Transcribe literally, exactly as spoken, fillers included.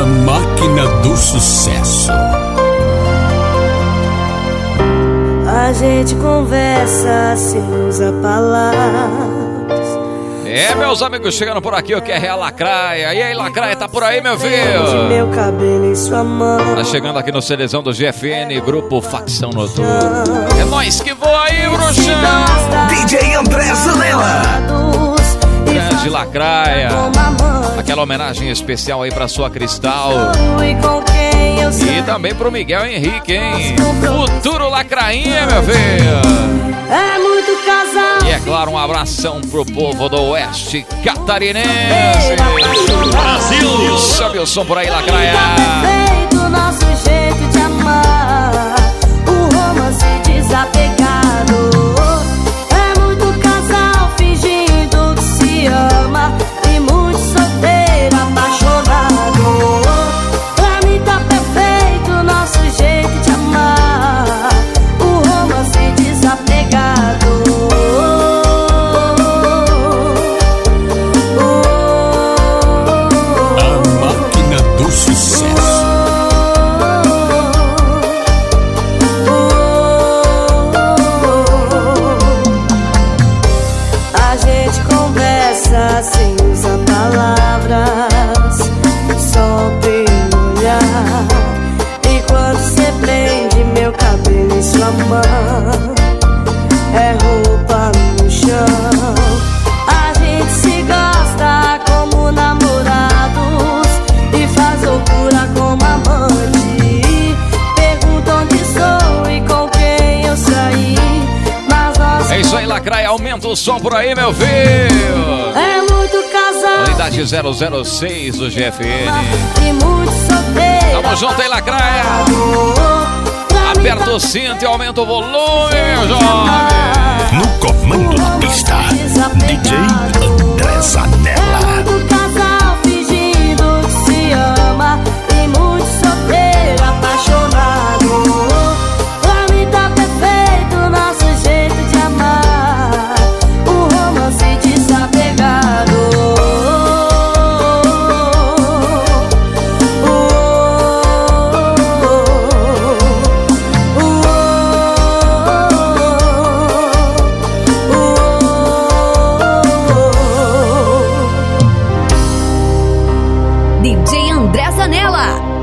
máquina do sucesso. A gente conversa sem usar palavras. É, meus amigos, chegando por aqui, o que é a Lacraia. E aí, Lacraia, tá por aí, meu filho? Meu cabelo em sua mão. Tá chegando aqui no CDzão do G F N, Grupo Facção Noturna. É nóis que voa aí, bruxão! D J André Zanella. Grande Lacraia. Aquela homenagem especial aí pra sua Cristal. E também pro Miguel Henrique, hein? Futuro Lacrainha, meu filho. É muito casal. E é claro, um abração pro povo do Oeste Catarinense. Brasil. Sobe o som por aí, Lacraia. Perfeito nosso jeito de amar. O romance desapegado. É muito casal fingindo que se ama. E muito solteiro apaixonado. Pra mim tá perfeito nosso jeito de amar. O romance desapegado. A máquina do sucesso. A gente conversa sem usar palavras, só pelo olhar. E quando você prende meu cabelo em sua mão, é roupa no chão. A gente se gosta como namorados e faz loucura como amante. Pergunta onde sou e com quem eu saí, mas nós... É isso aí, Lacraia, aumenta o som por aí, meu filho. É muito casal. Unidade zero zero seis do G F N. E muito solteiro. Tamo junto aí, Lacraia. Aperta o cinto e aumenta o volume, meu jovem. No comando da pista, D J André Zanella. É muito casal fingindo que se ama. E muito solteiro apaixonado. Pra mim tá perfeito nosso jeito de amar. O romance desapegado. D J André Zanella.